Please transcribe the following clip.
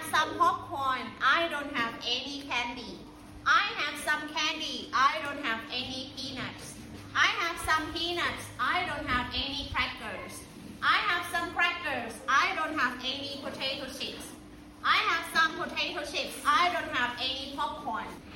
some popcorn. I don't have any candy. I have some candy. I don't have any peanuts. I have some peanuts. I don't have any crackers. I have some crackers. I don't have any potato chips. I have some potato chips. I don't have any popcorn.